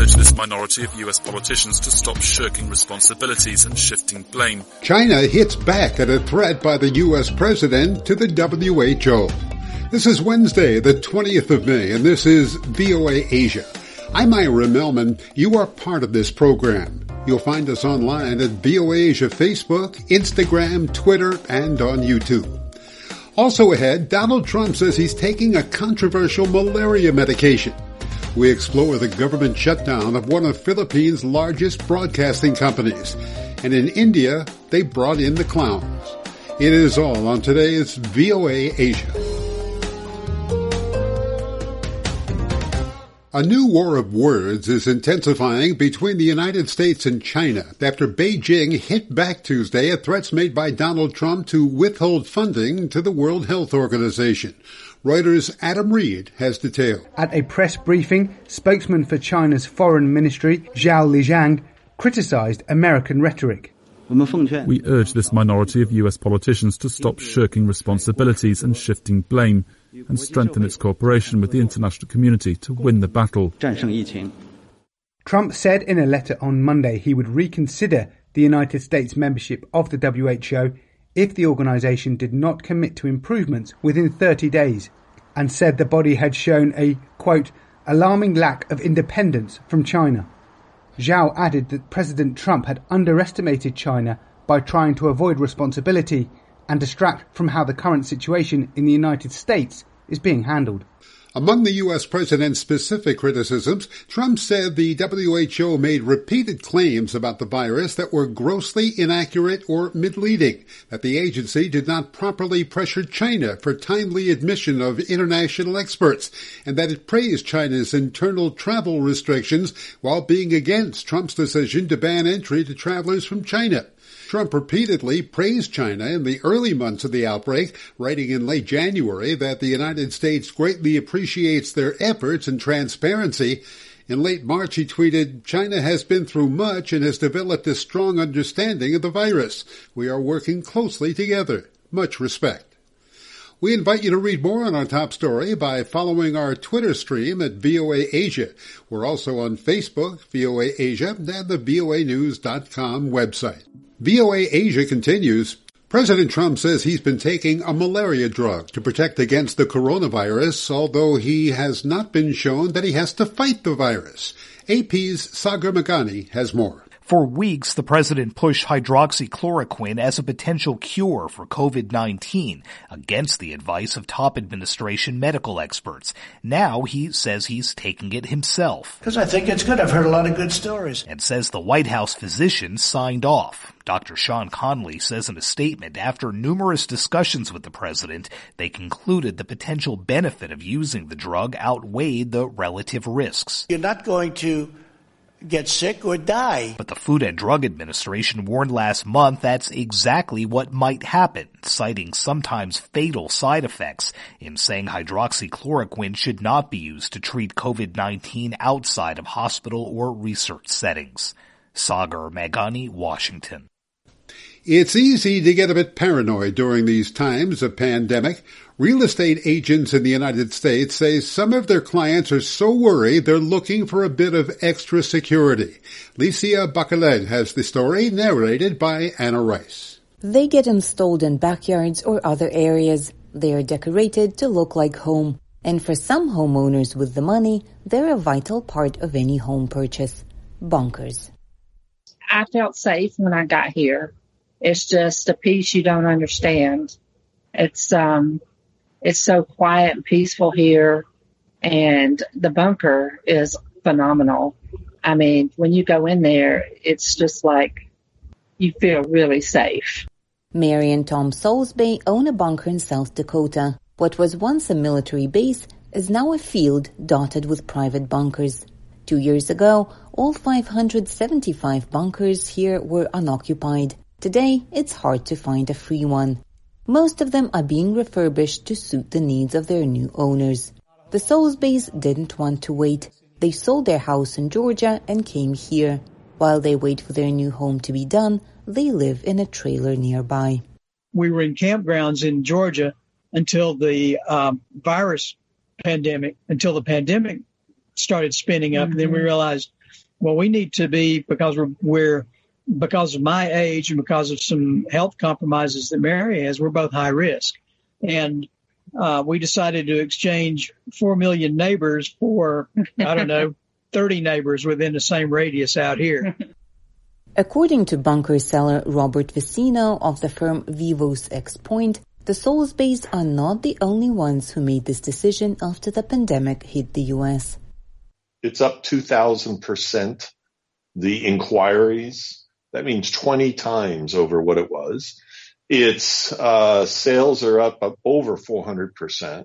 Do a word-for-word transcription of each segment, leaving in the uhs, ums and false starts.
urge this minority of U S politicians to stop shirking responsibilities and shifting blame. China hits back at a threat by the U S president to the W H O. This is Wednesday, the twentieth of May, and this is V O A Asia. I'm Ira Melman. You are part of this program. You'll find us online at V O A Asia Facebook, Instagram, Twitter, and on YouTube. Also ahead, Donald Trump says he's taking a controversial malaria medication. We explore the government shutdown of one of Philippines' largest broadcasting companies. And in India, they brought in the clowns. It is all on today's V O A Asia. A new war of words is intensifying between the United States and China after Beijing hit back Tuesday at threats made by Donald Trump to withhold funding to the World Health Organization. Reuters' Adam Reed has detail. At a press briefing, spokesman for China's foreign ministry, Zhao Lijiang, criticized American rhetoric. We urge this minority of U S politicians to stop shirking responsibilities and shifting blame, and strengthen its cooperation with the international community to win the battle. Trump said in a letter on Monday he would reconsider the United States membership of the W H O if the organisation did not commit to improvements within thirty days, and said the body had shown a, quote, alarming lack of independence from China. Zhao added that President Trump had underestimated China by trying to avoid responsibility and distract from how the current situation in the United States is being handled. Among the U S president's specific criticisms, Trump said the W H O made repeated claims about the virus that were grossly inaccurate or misleading, that the agency did not properly pressure China for timely admission of international experts, and that it praised China's internal travel restrictions while being against Trump's decision to ban entry to travelers from China. Trump repeatedly praised China in the early months of the outbreak, writing in late January that the United States greatly appreciates their efforts and transparency. In late March, he tweeted, China has been through much and has developed a strong understanding of the virus. We are working closely together. Much respect. We invite you to read more on our top story by following our Twitter stream at V O A Asia. We're also on Facebook, V O A Asia, and the V O A news dot com website. V O A Asia continues. President Trump says he's been taking a malaria drug to protect against the coronavirus, although he has not been shown that he has to fight the virus. A P's Sagar Meghani has more. For weeks, the president pushed hydroxychloroquine as a potential cure for covid nineteen against the advice of top administration medical experts. Now he says he's taking it himself. Because I think it's good. I've heard a lot of good stories. And says the White House physician signed off. Doctor Sean Conley says in a statement after numerous discussions with the president, they concluded the potential benefit of using the drug outweighed the relative risks. You're not going to get sick or die. But the Food and Drug Administration warned last month that's exactly what might happen, citing sometimes fatal side effects in saying hydroxychloroquine should not be used to treat covid nineteen outside of hospital or research settings. Sagar Meghani, Washington. It's easy to get a bit paranoid during these times of pandemic. Real estate agents in the United States say some of their clients are so worried they're looking for a bit of extra security. Licia Bacalet has the story, narrated by Anna Rice. They get installed in backyards or other areas. They are decorated to look like home. And for some homeowners with the money, they're a vital part of any home purchase. Bunkers. I felt safe when I got here. It's just a peace you don't understand. It's um, it's so quiet and peaceful here, and the bunker is phenomenal. I mean, when you go in there, it's just like you feel really safe. Mary and Tom Soulsby own a bunker in South Dakota. What was once a military base is now a field dotted with private bunkers. Two years ago, all five hundred seventy-five bunkers here were unoccupied. Today, it's hard to find a free one. Most of them are being refurbished to suit the needs of their new owners. The Soulsbys didn't want to wait. They sold their house in Georgia and came here. While they wait for their new home to be done, they live in a trailer nearby. We were in campgrounds in Georgia until the um, virus pandemic, until the pandemic started spinning up. Mm-hmm. And then we realized well, we need to be, because we're, we're because of my age and because of some health compromises that Mary has, we're both high risk. And uh, we decided to exchange four million neighbors for, I don't know, thirty neighbors within the same radius out here. According to bunker seller Robert Vicino of the firm Vivos X Point, the Soulsbys are not the only ones who made this decision after the pandemic hit the U S. It's up two thousand percent. The inquiries, that means twenty times over what it was. Its uh, sales are up, up over four hundred percent.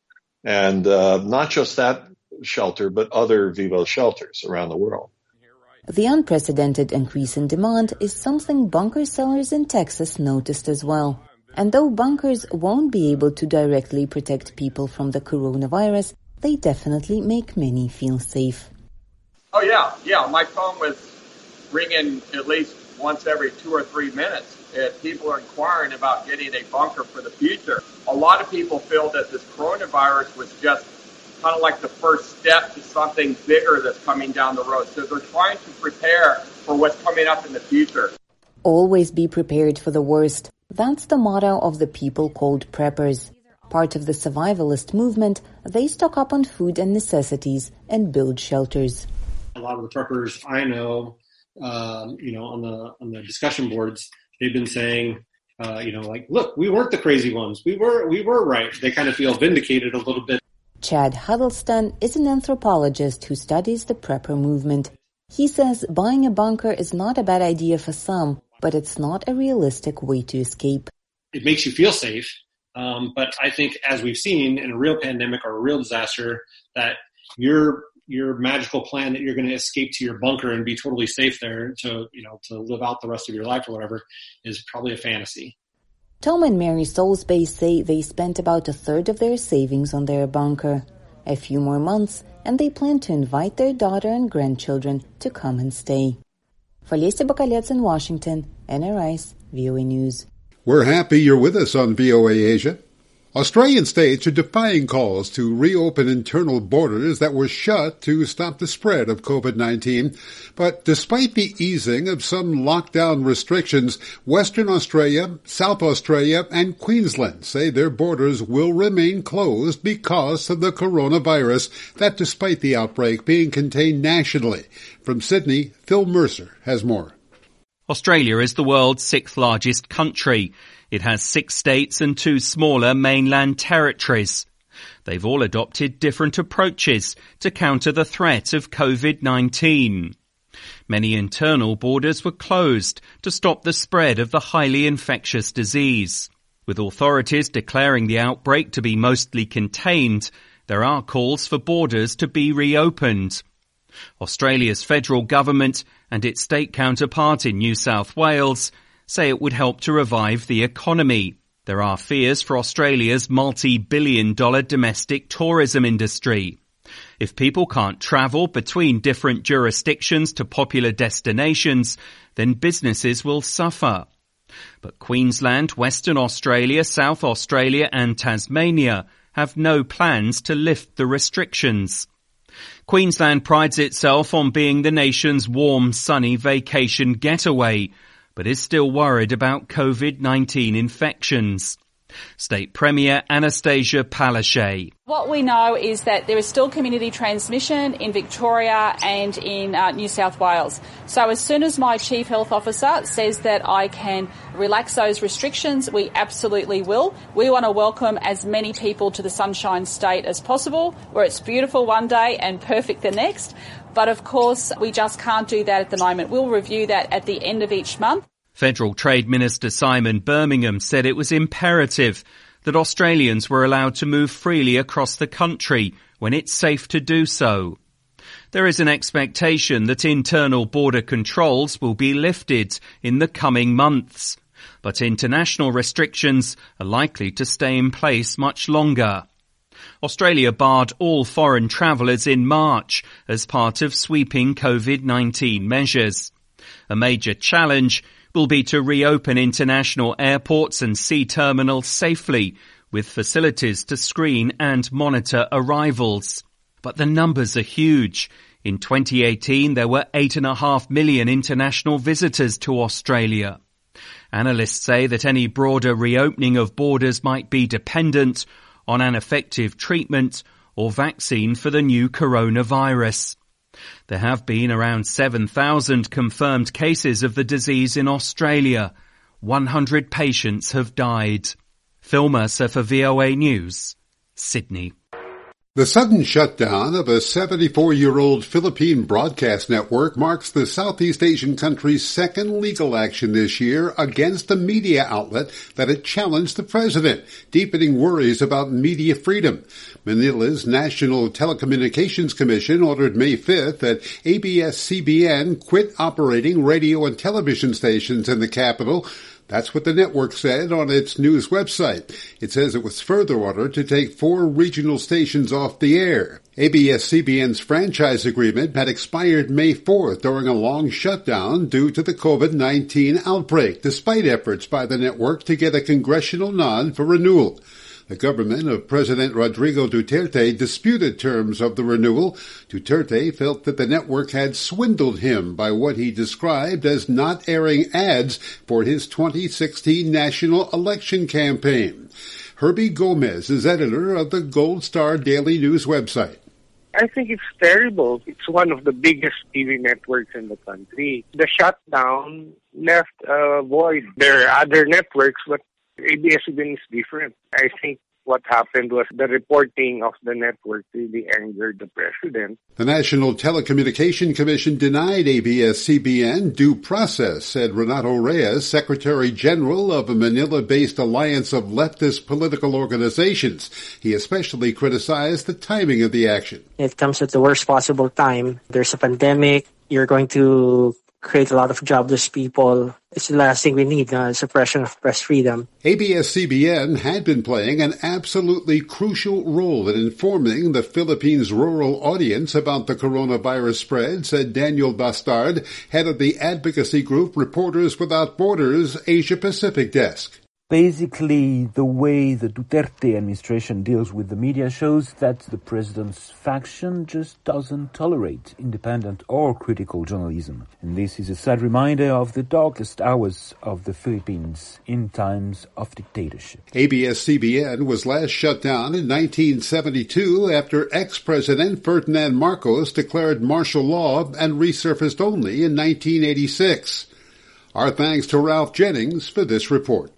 And uh, not just that shelter, but other Vivos shelters around the world. The unprecedented increase in demand is something bunker sellers in Texas noticed as well. And though bunkers won't be able to directly protect people from the coronavirus, they definitely make many feel safe. Oh, yeah. Yeah, my phone was ringing at least once every two or three minutes. If people are inquiring about getting a bunker for the future. A lot of people feel that this coronavirus was just kind of like the first step to something bigger that's coming down the road. So they're trying to prepare for what's coming up in the future. Always be prepared for the worst. That's the motto of the people called preppers. Part of the survivalist movement, they stock up on food and necessities and build shelters. A lot of the preppers I know, um, you know, on the on the discussion boards, they've been saying, uh, you know, like, look, we weren't the crazy ones. We were we were right. They kind of feel vindicated a little bit. Chad Huddleston is an anthropologist who studies the prepper movement. He says buying a bunker is not a bad idea for some, but it's not a realistic way to escape. It makes you feel safe, um, but I think as we've seen in a real pandemic or a real disaster, that your your magical plan that you're going to escape to your bunker and be totally safe there to, you know, to live out the rest of your life or whatever is probably a fantasy. Tom and Mary Soulsby say they spent about a third of their savings on their bunker. A few more months, and they plan to invite their daughter and grandchildren to come and stay. For Lisa Bakalets in Washington, Anna Rice, V O A News. We're happy you're with us on V O A Asia. Australian states are defying calls to reopen internal borders that were shut to stop the spread of COVID nineteen. But despite the easing of some lockdown restrictions, Western Australia, South Australia, and Queensland say their borders will remain closed because of the coronavirus, that despite the outbreak being contained nationally. From Sydney, Phil Mercer has more. Australia is the world's sixth largest country. It has six states and two smaller mainland territories. They've all adopted different approaches to counter the threat of COVID nineteen. Many internal borders were closed to stop the spread of the highly infectious disease. With authorities declaring the outbreak to be mostly contained, there are calls for borders to be reopened. Australia's federal government and its state counterpart in New South Wales say it would help to revive the economy. There are fears for Australia's multi-billion dollar domestic tourism industry. If people can't travel between different jurisdictions to popular destinations, then businesses will suffer. But Queensland, Western Australia, South Australia and Tasmania have no plans to lift the restrictions. Queensland prides itself on being the nation's warm, sunny vacation getaway, but is still worried about COVID nineteen infections. State Premier Anastasia Palaszczuk. What we know is that there is still community transmission in Victoria and in uh, New South Wales. So as soon as my Chief Health Officer says that I can relax those restrictions, we absolutely will. We want to welcome as many people to the Sunshine State as possible, where it's beautiful one day and perfect the next. But of course, we just can't do that at the moment. We'll review that at the end of each month. Federal Trade Minister Simon Birmingham said it was imperative that Australians were allowed to move freely across the country when it's safe to do so. There is an expectation that internal border controls will be lifted in the coming months, but international restrictions are likely to stay in place much longer. Australia barred all foreign travellers in March as part of sweeping COVID nineteen measures. A major challenge will be to reopen international airports and sea terminals safely, with facilities to screen and monitor arrivals. But the numbers are huge. In twenty eighteen, there were eight and a half million international visitors to Australia. Analysts say that any broader reopening of borders might be dependent on an effective treatment or vaccine for the new coronavirus. There have been around seven thousand confirmed cases of the disease in Australia. one hundred patients have died. Phil Mercer for V O A News, Sydney. The sudden shutdown of a seventy-four-year-old Philippine broadcast network marks the Southeast Asian country's second legal action this year against a media outlet that had challenged the president, deepening worries about media freedom. Manila's National Telecommunications Commission ordered May fifth that A B S C B N quit operating radio and television stations in the capital. That's what the network said on its news website. It says it was further ordered to take four regional stations off the air. A B S C B N's franchise agreement had expired May fourth during a long shutdown due to the COVID nineteen outbreak, despite efforts by the network to get a congressional nod for renewal. The government of President Rodrigo Duterte disputed terms of the renewal. Duterte felt that the network had swindled him by what he described as not airing ads for his twenty sixteen national election campaign. Herbie Gomez is editor of the Gold Star Daily News website. I think it's terrible. It's one of the biggest T V networks in the country. The shutdown left a void. There are other networks, but A B S C B N is different. I think what happened was the reporting of the network really angered the president. The National Telecommunication Commission denied A B S C B N due process, said Renato Reyes, Secretary General of a Manila-based alliance of leftist political organizations. He especially criticized the timing of the action. It comes at the worst possible time. There's a pandemic. You're going to create a lot of jobless people. It's the last thing we need, uh, suppression of press freedom. A B S C B N had been playing an absolutely crucial role in informing the Philippines' rural audience about the coronavirus spread, said Daniel Bastard, head of the advocacy group Reporters Without Borders Asia Pacific desk. Basically, the way the Duterte administration deals with the media shows that the president's faction just doesn't tolerate independent or critical journalism. And this is a sad reminder of the darkest hours of the Philippines in times of dictatorship. A B S C B N was last shut down in nineteen seventy-two after ex-President Ferdinand Marcos declared martial law and resurfaced only in nineteen eighty-six. Our thanks to Ralph Jennings for this report.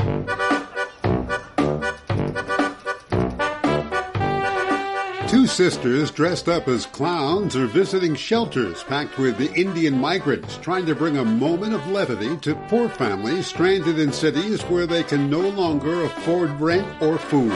Two sisters dressed up as clowns are visiting shelters packed with the Indian migrants, trying to bring a moment of levity to poor families stranded in cities where they can no longer afford rent or food.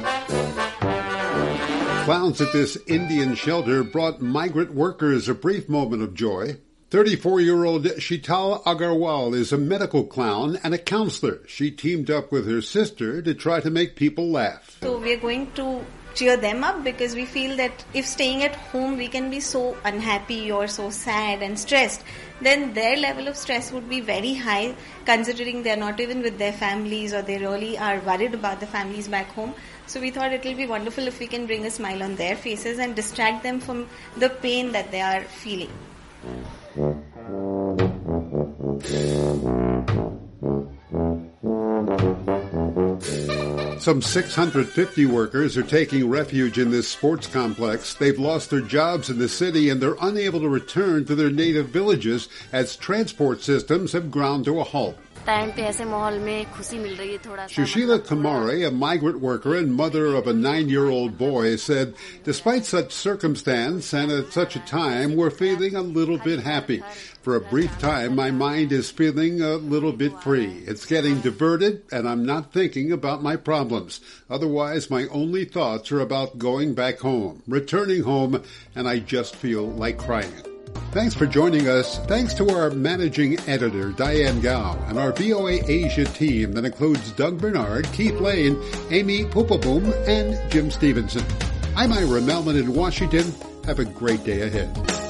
Clowns at this Indian shelter brought migrant workers a brief moment of joy. thirty-four-year-old Shital Agarwal is a medical clown and a counselor. She teamed up with her sister to try to make people laugh. So we're going to cheer them up because we feel that if staying at home we can be so unhappy or so sad and stressed, then their level of stress would be very high considering they're not even with their families or they really are worried about the families back home. So we thought it will be wonderful if we can bring a smile on their faces and distract them from the pain that they are feeling. Some six hundred fifty workers are taking refuge in this sports complex. They've lost their jobs in the city and they're unable to return to their native villages as transport systems have ground to a halt. Sushila Kamare, a migrant worker and mother of a nine-year-old boy, said, despite such circumstance and at such a time, we're feeling a little bit happy. For a brief time, my mind is feeling a little bit free. It's getting diverted, and I'm not thinking about my problems. Otherwise, my only thoughts are about going back home, returning home, and I just feel like crying. Thanks for joining us. Thanks to our managing editor, Diane Gao, and our V O A Asia team that includes Doug Bernard, Keith Lane, Amy Pupaboom, and Jim Stevenson. I'm Ira Melman in Washington. Have a great day ahead.